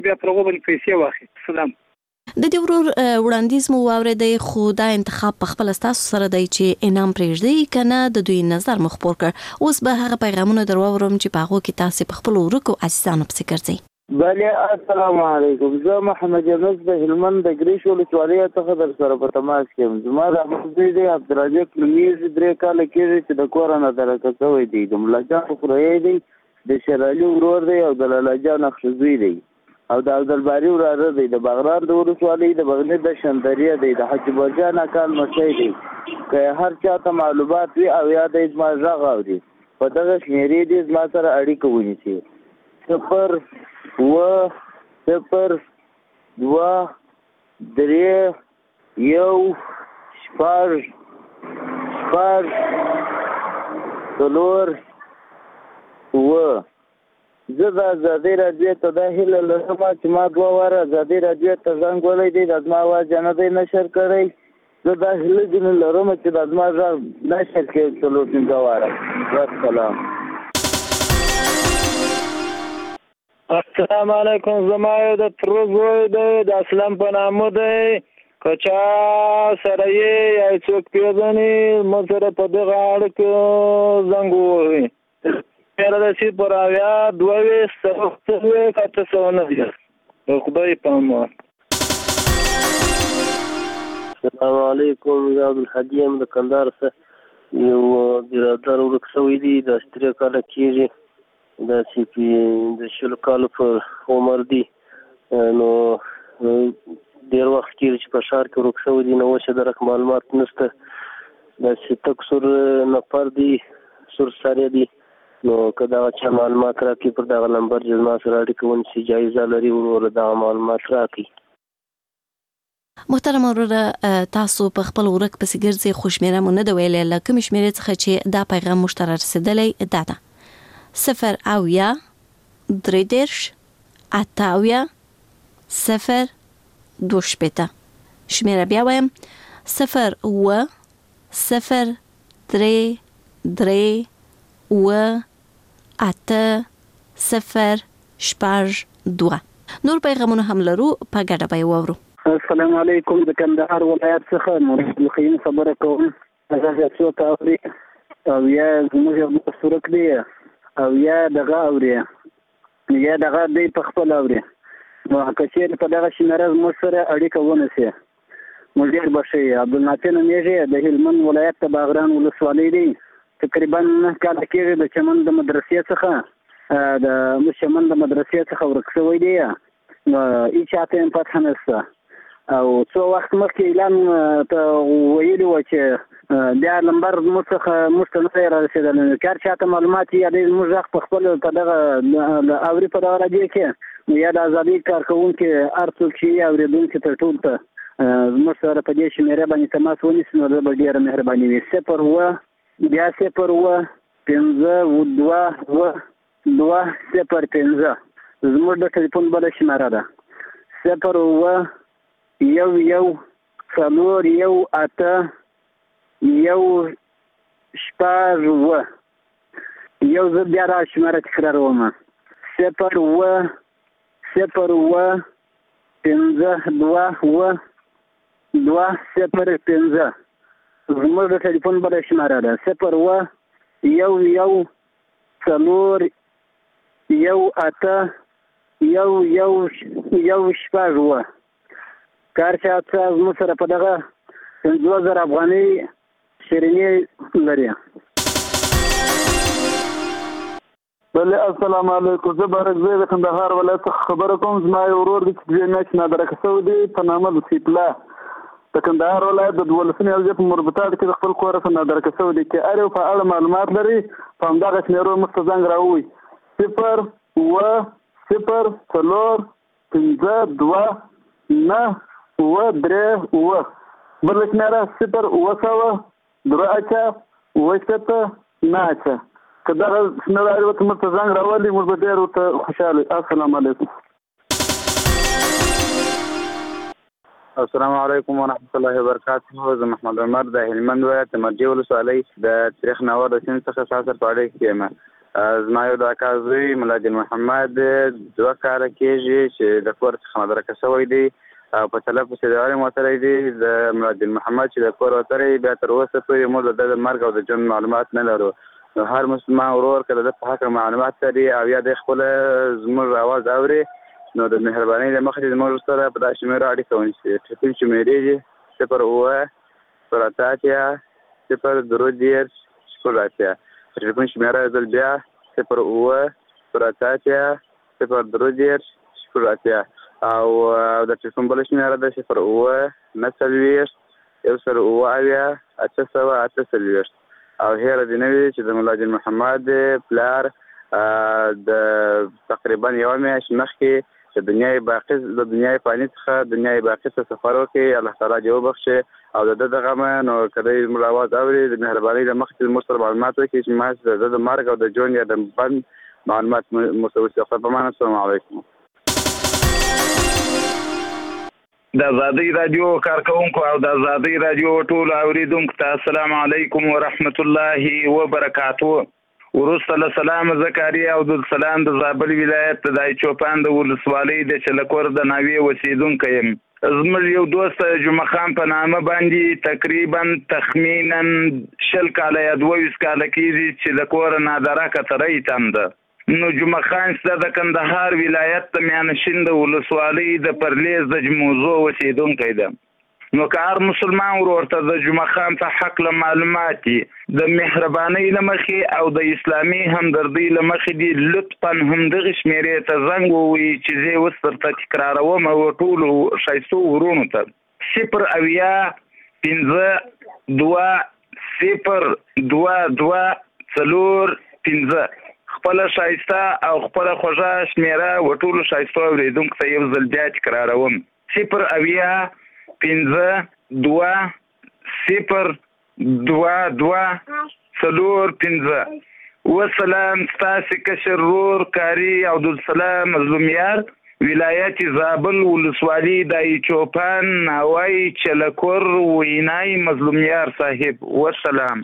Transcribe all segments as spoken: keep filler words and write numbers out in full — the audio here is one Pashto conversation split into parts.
بیا پر هغو باندې پیسې واخلي. سلام. د دې ورور وړاندیز مو واورېدی، خو دا انتخاب په خپل ستاسو سره دی چې انعام پرېږدئ که نه د دوی نظر مو خپور کړ. اوس به هغه پیغامونه در واورم چې په هغو کې تاسې په خپلو ورکو عزیزانو پسې ګرځئ. بله، السلام علیکم. زه محمد یونس د هلمند د ګریش ولسوالۍ څخه در سره په تماس کې یم. زما د احمدزوی دی عبدالرزاق نومیږي، درې کاله کېږي چې د کوره نه درکه شوی دی. د ملا جان خورهی دی، د شېرعلي ورور دی او د لالا جان اخشزوی دی او د عبدالباري وراره دی. د بغران د ولسوالۍ د بغني د شندریه دی. د حاجي برجان اکال مشی دی. که هر چا ته معلومات وي او یا د زما غږ اوري په دغه شمېرې دې زما سره اړیکه ونیسي. صفر اوه صفر دوه درې یو شپږ شپږ څلور اوه. زه د ازادۍ راډیو ته دا هیله لرم چې ما دوه واره ازادۍ راډیو ته زنګ وهلی دی، د زما اواز یې نه دی نشر کړی. زه دا هیله ځینې لرم چې د زما غږ نشر کړي څلور پنځه واره. والسلام. السلام علیکم. زما یو د تروز وی دی، د اسلام په نامه دی. که چا سره یې یا څوک پیژني ما سره په دغه اړه کې زنګ ووهي. میرا د صفر اویا دوه ویشت څلوېښت اته سوه نهه. د خدای په امان. السلام علیکم. زه عبدالحدي یم د کندهار څخه. یو برادر ورک شوی دی، د درې کاله کېږي، داسې په د شلو کالو په عمر دی. نو ډېر وخت کېږي چې په ښار کې ورک شوی دی. نو اوس یې درک معلومات نشته. داسې تک سور نفر دی، سور سر دی. نو که دغه چا معلومات راکړي پر دغه نمبر چې زما سره اړیکه ونیسي، جایزه لري وروره دغه معلومات راکړي. محترم وروره، تاسو په خپل ورک پسې ګرځئ، خو شمېره مو نه ده ویلې. له کومې شمېرې څخه چې دا پیغام موږ ته رارسېدلی دا ده: صفر اویا درې دېرش اته اویا صفر دوه شپېته. شمېره بیا وایم: صفر اوه صفر درې درې اوه اته صفر شپږ دوه. نور پیغامونه هم لرو، په ګډه به یې واورو. السلام علیکم. د کندهار ولایت څخه مرید الخیم خبره کوم. هغه څوک اوري او یا زموږ یو سورک دی او یا دغه اوري یا دغه دی په خپل اوري. نو که چېرې په دغه شمېره زموږ سره اړیکه ونیسي موږ ډېر به ښه یو. عبدالنافع نومیږي، د هلمند ولایت د باغران ولسوالۍ دی. تقریبا نه کاله کېږي د چمن د مدرسې څخه د چمن د مدرسې څخه ورک شوی دی. نو هېچ چاته یې فتح نشته. او څو وخت مخکې اعلان ته ویلي وو چې بیا نمبر موږ څخه موږ ته نه دی رارسېدلی. که هر چاته معلومات یا دی زموږ غږ په خپل په دغه اوري په دغه راډیو کې یا د ازادۍ کارکوونکي هر څوک چې اورېدونکي تر ټولو ته زموږ سره په دې شمېره باندې تماس ونیسي، نو زه به ډېره مهرباني وي. صفر اوه بیا صفر اوه پنځه دوه اوه دوه صفر پنځه زموږ د ټلیفون بله شمېره ده. صفر اوه یو یو څلور یو اته یو شپږ اوه. یو زه بیا دا شمېره تکراروم: صفر اوه صفر اوه پنځه دوه اوه دوه صفر پنځه زموږ د ټلیفون بله شمېره ده. صفر اوه یو یو څلور یو اته یو یو یو شپږ اوه. که هر چا زموږ سره په دغه پنځوس زره افغانۍ شیریني لري. بله، السلام علیکم. زه بارکزی د کندهار ولایت څخه خبره کوم. زما یو ورور دی چې دوې میاشتې نادرکه شوی دی په نامه د سیپلا. د کندهار ولایت د دولسمې حوزې په مربوطات کې د خپل کور څخه نادرکه شوی دی. که هر یو په اړه معلومات لري په همدغه شمېرو موږ ته زنګ راووایي: صفر اوه صفر څلور پنځه دوه نه اوه درې اوه. بله شمېره صفر اوه سوه دوه اته اوه شپېته نه اته. که دغه شمېره هر یو ته موږ ته زنګ راولي موږ به ډېر ورته خوشحاله وي. السلام علیکم. السلام علیکم ورحمۃ اللہ وبرکاتہ. زه محمد عمر د هلمند ولایت د مرجې ولسوالۍ د تریخ ناور د سیند څخه ساسر په اړه کې یم. زما یو د اکا زوی ملادین محمد دوه کاله کېږي چې د کور څخه مدرکه شوی دی او په طلب پسې د عالم وتلی دی. د ملادین محمد چې د کور وتلی بیا تر اوسه پورې موږ د د مرګ او د ژوند معلومات نه لرو. نو هر مسلمان ورور که د ده په هکله معلومات لري او یا د خپله زموږ اواز اوري نو د مهربانۍ له مخې زموږ سره په دا شمېرو اړیکه ونیسي. ټلیفون شمېرې دي صفر اووه صفر اته اتیا صفر درې دېرش شپږ اتیا. ټلیفون شمېره ځل بیا صفر اووه صفر اته اتیا صفر درې دېرش شپږ اتیا او د ټلیفون بله شمېره ده صفر اووه نهه څلوېښت یو سل اووه اویا اته سوه اته څلوېښت. او هیره دې نه وي چې د ملادین محمد پلار د تقریبا یوه میاشت مخکې د دنیای باقي د دنیای فاني څخه دنیای باقي ته سفر وکړي. الله تعالی دې وبخښي او د ده د غمه نو که دی زموږ اواز اوري د مهربانۍ له مخکې زموږ سره معلومات وکړي چې ما د ده د مرګ او د ژوند یا د بند معلومات مو سره وشي. خدای پامان. السلام علیکم. د آزادۍ راډیو کارکونکو او د آزادۍ راډیو ټولو اورېدونکو ته السلام علیکم ورحمت الله وبرکاتو. وروسته له سلام زکریا عبدالسلام د زابل ولایت د دایچوپان د ولسوالۍ د چلکور د ناوې اوسېدونکی یم. زموږ یو دوست جمعه خان په نامه باندې تقریبا تخمینا شل کاله یا دوه ویشت کاله کېږي چې د کوره نادرکه تری تم ده. نو جمعه خان ستا د کندهار ولایت د میانشین د ولسوالۍ د پرلیز د جموزو اوسېدونکی ده. نو که هر مسلمان ورور ته د جمعه خان په حقله معلومات د مهربانۍ له مخې او د اسلامي همدردۍ له مخې دي لطفا همدغې شمېرې ته زنګ ووهي چې زه یې اوس درته تکراروم او ټولو ښایستو ورونو ته صفر اویا پنځه دوه صفر دوه دوه څلور پنځه. خپله ښایسته او خپله خوږه شمېره و ټولو ښایستو اورېدونکو ته یو ځل بیا تکراروم صفر اویا پنځه دوه صفر دوه دوه څلور پنځه. وسلام ستاسې کشر ورور کاري عبدالسلام مظلومیار ولایت زابل ولسوالي دایچوپان ناوی چلکور وینای مظلومیار صاحب. وسلام.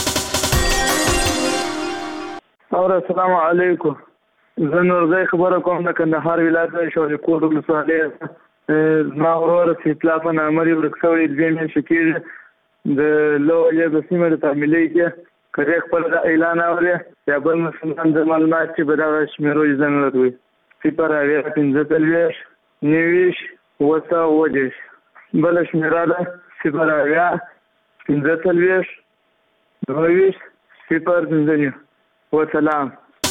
اور السلام علیکم. زه نورزی خبره کوم د کندهار ولایت د شاولیکوټ ولسوالۍ. زما ورور چې اطلاع په نامه یې ورک شوی دوې میاشتې کېږي د لویې د سیمې د تعمیلۍ کې که دی خپل د اعلان اوري یا بل مسلمان د معلومات چې په دغه شمېرو یې زنګ ورکوي صفر اویا پنځه څلوېښت نهه ویشت اووه سوه اووه دېرش. بله شمېره ده صفر اویا پنځه څلوېښت دوه ویشت صفر پنځه نهه. وسلام.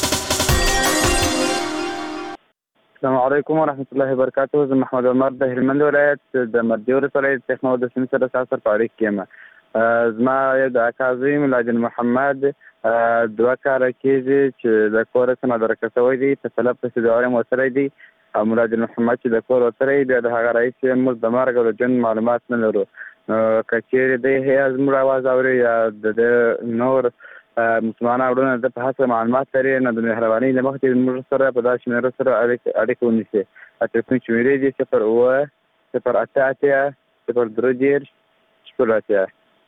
السلام علیکم ورحمت الله وبرکاتو. زه محمد عمر د هلمند ولایت د مردی ولسوالۍ د تخنو د سیمې سره سره په اړیکه کې یم. زما یو د اکا زوی ملادین محمد دوه کاله کېږي چې د کور څخه مدرکه شوی دی په طلب پسې د عالم وتلی دی او ملادین محمد چې د کور وتلی بیا د هغه رئیس موږ د مرګ او د ژوند معلومات نه لرو. نو که چېرې دی یا زموږ اواز اوري یا د ده نور مسلمانان وروڼه د په هڅه معلومات لري نو د مهربانۍ له مخې زموږ سره په دا شمېرو سره اړیکه ونیسي. ټلیفون شمېرې دي صفر اووه صفر اته اتیا صفر درې دېرش شپږ اتیا.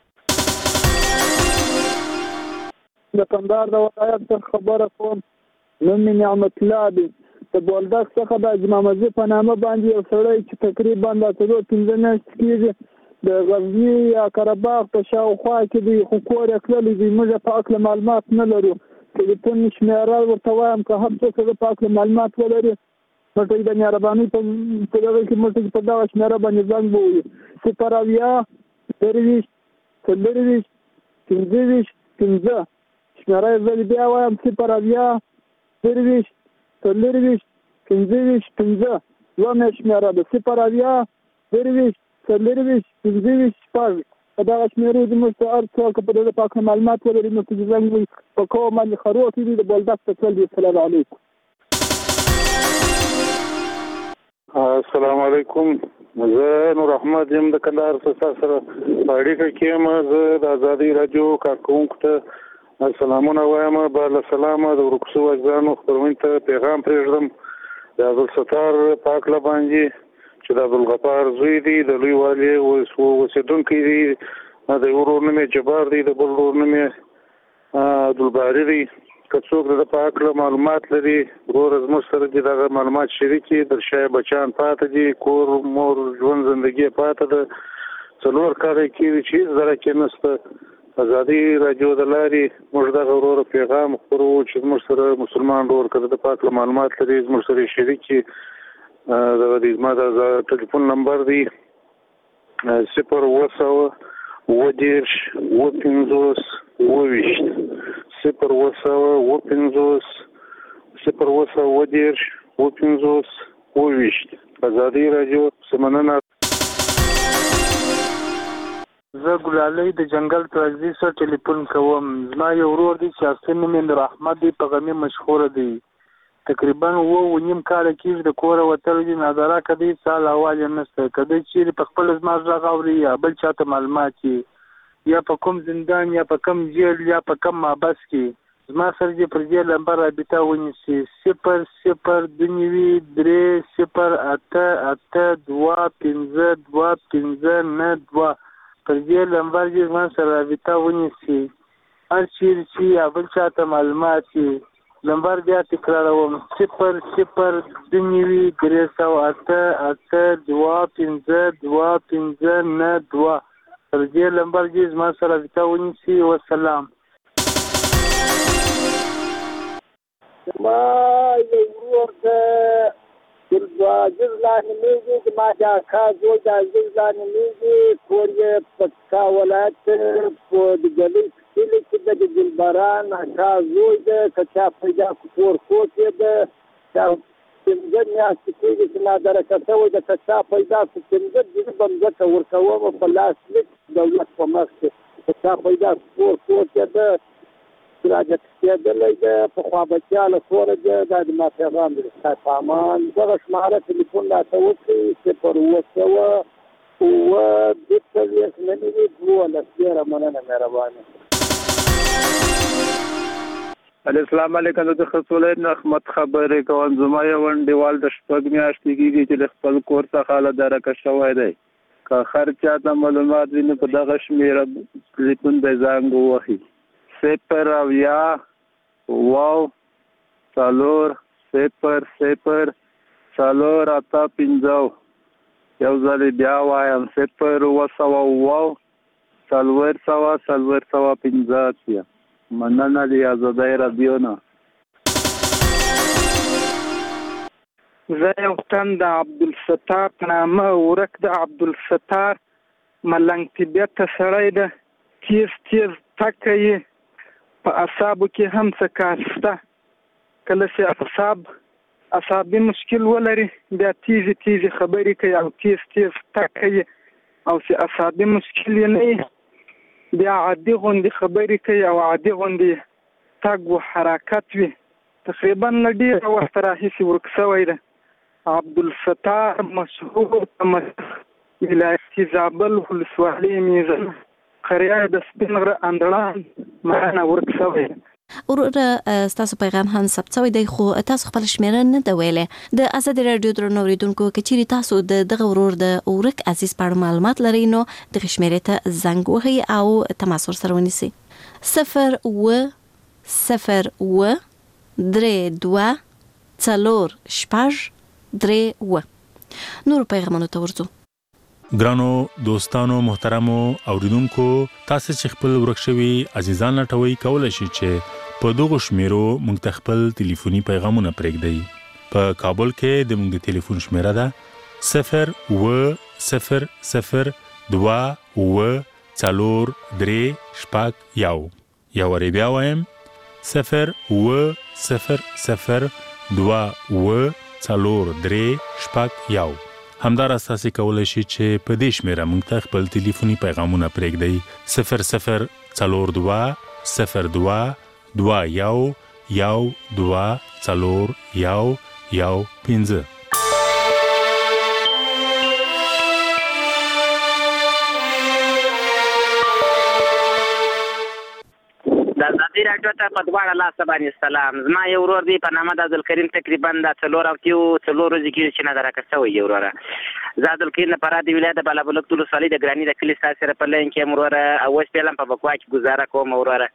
د کندهار د ولایت څخه خبره کوم. نوم مې نعمت الله دی. د بولدک څخه د اجمامزي په نامه باندې یو سړی چې تقریبا د څلور پنځه میاشتې کېږي د غزني یا قرهباغ په شاوخوا کې دی خو کور یې تللی دی. موږ په هکله معلومات نه لرو. ټلیفون شمېره ورته وایم که هر څوک هغه په هکله معلومات ولري موږ د مهربانۍ په دغه کې موږ په دغه شمېره باندې زنګ ووهي صفر اویا درویشت څلرویشت پنځه ویشت پنځه. شمېره یې زه بیا وایم صفر اویا درویشت څلرویشت پنځه ویشت پنځه. دومره شمېره ده صفر اویا درویشت څلرویشت پنځه ویشت شپږ. په دغه شمېرې زموږ ته هر څوک په دغه پاک معلومات ولري نو چې زنګ وي په کوم باندې خروټ دي د بولدک ته تلل دي. السلام علیکم. السلام علیکم. زه نور احمد یم د کندهار څخه سره په اړیکه کې یم. زه د آزادۍ راډیو کارکوونکو ته سلامونه وایم. بله سلامه د ورک شوو اجزانو خپرونې ته پیغام پرېږدم د عبدالستار په هکله باندې چې د عبدالغفار زوی دی د لوی والي اوسېدونکی دی. د یو ورور نوم یې جبار دی د بل ورور نوم یې عبدالباري دی. که څوک د په هکله معلومات لري وروره زموږ سره دې دغه معلومات شریک کړي. در شای بچیان پاته دي، کور مور ژوند زندګي پاته ده، څلور کاله کېږي چې هېڅ درکې نشته. ازادي راډیو د لارې موږ دغه وروره پیغام خپروو چې زموږ سره مسلمان ورور که د په هکله معلومات لري زموږ سره یې شریک کړي. دغه دی زما د ټلیفون نمبر دی صفر اوه سوه اوه دېرش اوه پنځوس اوه ویشت صفر اوه سوه اوه پنځوس صفر اوه سوه اوه دېرش اوه پنځوس اوه ویشت. ازادي راډیو څه مننه. زه ګلالۍ د جنګل ترازي سره ټلیفون کوم. زما یو ورور دی چې اصلي نوم یې نور احمد دی، په غمي مشهوره دی. تقریبا اوه و نیم کاله کېږي د کوره وتلی دی، نادره که دی سال احوال یې نشته. که دی چیرې په خپله زما غږ اوري یا بل چاته معلومات یې یا په کوم زندان یا په کوم جیل یا په کوم محبس کې زما سره دې پر دې نمبر رابطه ونیسي. صفر صفر دوه نوي درې صفر اته اته دوه پنځه دوه پنځه نه دوه پر دې نمبر دې زما سره رابطه ونیسي. هر چیرې چې یا بل چاته معلومات یې نمبر بیا تکراروم صفر صفر دوه نوي درې سوه اته اته دوه پنځه دوه پنځه نه دوه پر دې نمبر دې زما سره رابطه ونیسي. وسلام. زما یو ورور د ګلباجر لا نومېږي، زما د اکا زوی د عزیز لا نومېږي، کور یې پکتیکا ولایت په د ګلۍ کلي کې ده. د ګلباران اکا زوی ده، که چا پیدا کړو کور کوټ یې ده. دا پنځه میاشتې کېږي چې نادرکه شوی ده، که چا پیدا کړو پنځه ځلې به مځکه ورکوم په لاس لیک دولت په مخ کې. که چا پیدا کړو کور کوټ یې ده، راجت کېدلی ده، پخوا بچیا له کوره ده. دا د ما پیغام دی. خدای په امان. دغه شماره تلیفون راته وکړئ صفر اوه سوه اوه دوه څلوېښت نه نوي دولس. ډېره مننه، مهرباني. السلام علیکم. زه د خصوصیت احمد خبرې کوم. زما یو انډیوال د شپږ میاشتې کېږي چې له خپل کور څخه له درکه شوی دی. که هر چاته معلومات وي نو په دغه شمېره تلیفون به زنګ ووهي. صفر اویا اوه څلور صفر صفر څلور اته پنځه. یو ځل بیا وایم صفر اوه سوه اوه څلور سوه څلور سوه پنځه اتیا. مننه د ازادۍ راډیو نه. زه یو تن د عبدالستار په نامه ورک د عبدالستار ملنګ طبیعته سړی ده. تیز تیز ټکه یې په اعصابو کې هم څه کار شته. کله چې اعصاب اعصابي مشکل ولري بیا تیزې تیزې خبرې کوي او تیز تیز ټکه یې، او چې اعصابي مشکل یې نه وي بیا عادي غوندې خبرې کوي او عادي غوندې تګ و حرکت وي. تقریبا له ډېره وخته راهیسې ورک شوی ده. عبدالستار مشهور په ولایت زابل ولسوالۍ میزل قریه د سپین غره اندړان معنا ورک شوی ده. وروره ستاسو پیغام هم ثبت شوی دی، خو تاسو خپل شمیره نه ده ویلې. د ازادي راډیو درنو اوریدونکو که چیرې تاسو د دغه ورور د ورک عزیز په اړه معلومات لرئ نو دغه شمیرې ته زنګ وهئ او تماس ورسره ونیسئ. صفر اوه صفر اوه درې دوه څلور شپږ درې اوه. نور پیغامونو ته ورځو. ګرانو دوستانو محترمو اوریدونکو، تاسو چې خپل ورک شوي عزیزان لټوي کولای شئ چې په دغه شمیرو موږ ته خپل ټلیفوني پیغامونه پرېږدئ. په کابل کې د موږ ټلیفون شمیره ده صفر اوه صفر صفر دوه اوه څلور درې شپږ یو. یا وری بیا وایم صفر اوه صفر صفر دوه اوه څلور درې شپږ یو. همدارس تاسو کولای شئ چې په دې شمیره موږ ته خپل ټلیفوني پیغامونه پرېږدئ صفر صفر څلور دوه صفر دوه دوه یو یو دوه څلور یو یو پنځه. د ازادي راډیو ته په دواړه لاسه باندې سلام. زما یو ورور دی په نامه د عبدالکریم، تقریبا د څلور اوتیو څلور ورځې کېږي چې نادرکه شوی یې وروره. زه عبدالکریم د فراه د ولایت د بالابلوک ولسوالۍ د ګراني د کلي ستاسو سره په لاین کې یم وروره، او اوس فعلا په بکوا کې ګزاره کوم وروره.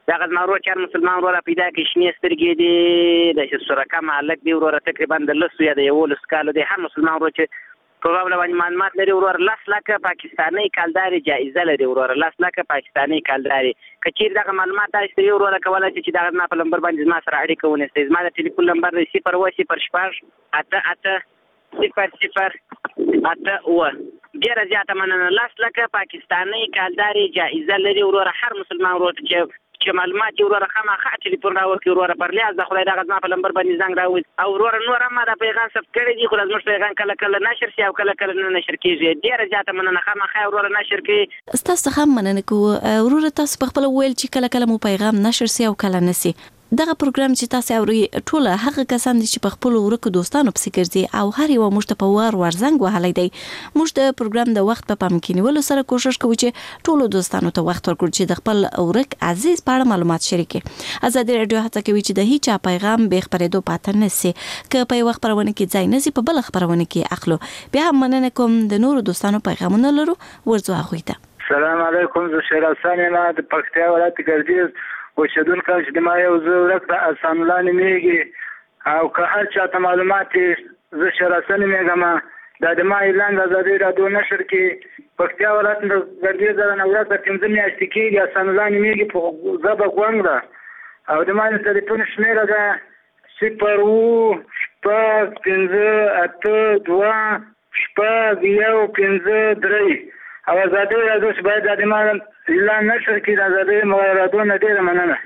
دغه زما ورور چې هر مسلمان وروره پیدا کړي شنې سترګې دي د سورکه مالک دی وروره تقریبا د لسو یا د یولس کالو دی هر مسلمان ورور چې په بابل باندې معلومات لري وروره لس لکه پاکستاني کالداري جایزه لري وروره لس لکه پاکستاني کالداري که چیرې دغه معلومات تاسو ته وروره کولی شئ چې دغه زما په نمبر باندې زما سره اړیکه ونیسئ زما د ټلیفون نمبر دی صفر اوه صفر شپږ اته اته صفر صفر اته اوه ډېره زیاته مننه لس لکه پاکستاني کالداري جایزه لري وروره هر مسلمان ورور چې چې معلومات یې وروره خامخا ټلیفون راوکړي وروره پر لیاز د خدای دغه زما په نمبر باندې زنګ راوځي او وروره نور هم ما دا پیغام ثبت کړی دي خو دا زموږ پیغام کله کله نشر شي او کله کله نه نشر کېږي ډېره زیاته مننه خامخا وروره نشر کړي ستاسو څخه مننه کوو وروره تاسو په خپله وویل چې کله کله مو پیغام نشر سي او کله نه سي دغه پروګرام چې تاسو اوري ټوله هغه کسان دي چې په خپل ورکو دوستانو پسې ګرځي او هر یو موږ ته په وار ور زنګ وهلی دی موږ د پروګرام د وخت په پام کې نیولو سره کوشش کوو چې ټولو دوستانو ته وخت ورکړو چې د خپل ورک عزیز په اړه معلومات شریکې ازادي رادیو هڅه کوي چې د هیچا پیغام به خبرېدو پاتې نه سي که په وخت خبرونه کې ځای نه سي په بل خبرونه کې اخلو بیا هم مننه کوم د نورو دوستانو پیغامونه لرو ورځو هغوی ته السلام علیکم زه شیر حسن یم د پکتیا ولایت ګردیز اوسیدونکی چې د ما یو زه ورک د اسان الله نومیږي او که هر چاته معلومات زه شیر حسن نومیږم دا د ما اعلان د ازادي راډیو نشر کې پکتیا ولایت ګردیز نه ورځ د پنځه میاشتې کېږي اسان الله نومیږي په ژبه ګونګ ده او د ما د تلیفون شمېره ده صفر اووه شپږ پنځه اته دوه شپږ یو پنځه درې او ازادي راډیو چې باید د ما اعلان نشر کړي د ازادي راډیو نه ډېره مننه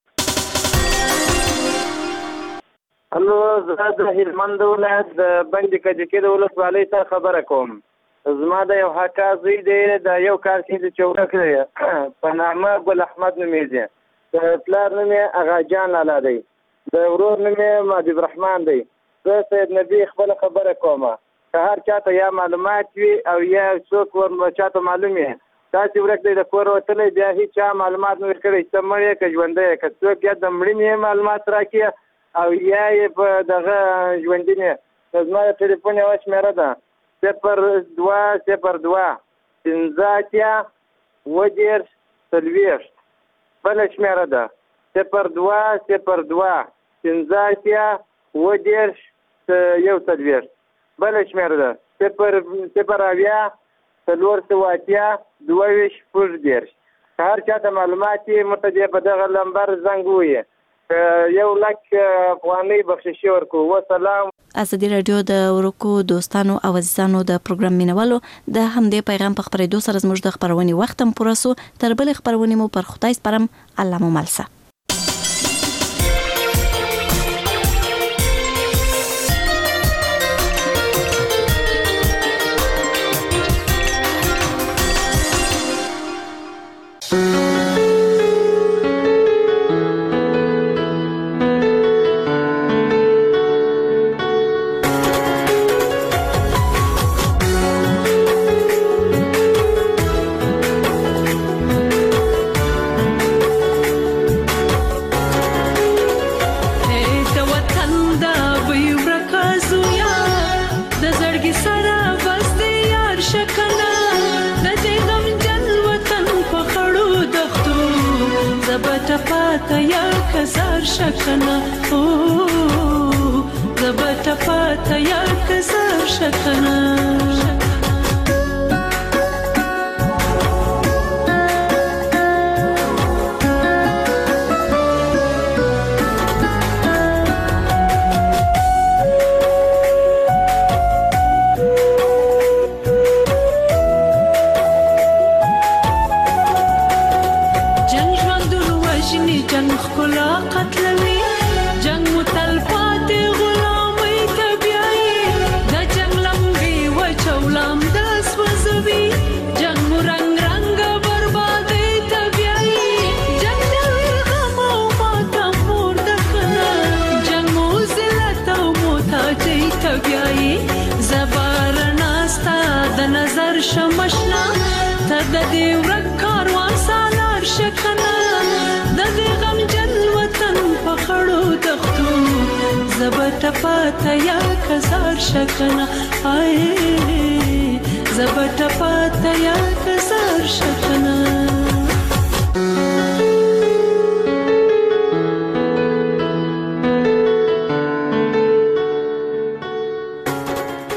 هلو زه د هلمند ولایت د بندې کجکي د ولسوالۍ څخه خبره کوم زما د یو حقا زوی دی د یو کال کې د چې ورک دی په نامه ګل احمد نومیږي د پلار نوم یې اغاجان لالا دی د ورور نوم یې مجیب رحمان دی زه سید نبي خپله خبره کوم که هر چاته یا معلومات وي او یا څوک ور چاته معلوم وي تاسې ورک دی د کور وتلی بیا هېڅ چا معلومات نه ورکړی چې ته مړ یې که ژوندی یې که څوک یا د مړینې یې معلومات راکړي او یا یې په دغه ژوندي نه زما د ټلیفون یوه شمېره ده صفر دوه صفر دوه پنځه اتیا اووه دېرش څلوېښت بله شمېره ده صفر دوه صفر دوه پنځه اتیا اووه دېرش یو څلوېښت بله شمېره ده صفر صفر اویا څلور سوه اتیا دوه ویشت شپږ دېرش که هر چاته معلومات یې موږ ته دې په دغه لمبر زنګ ووایي که یو لک افغانۍ بخششي ورکړو وسلام ازادي راډیو د ورکو دوستانو او عزیزانو د پروګرام مینوالو د همدې پیغام په خپرېدو سره زموږ د خپرونې وخت هم پوره سو تر بلې خپرونې مو پر خدای سپارم الله مو مل شه شکنه او زبټه پاته یا کسر شکنه شمشنا ته د دې ورک کاروان سالار شکنه د دې غم جن وطن په خړو دښتو زبټه پاته یا کزار شکنه آی زبټه پاته یا کزار شکنه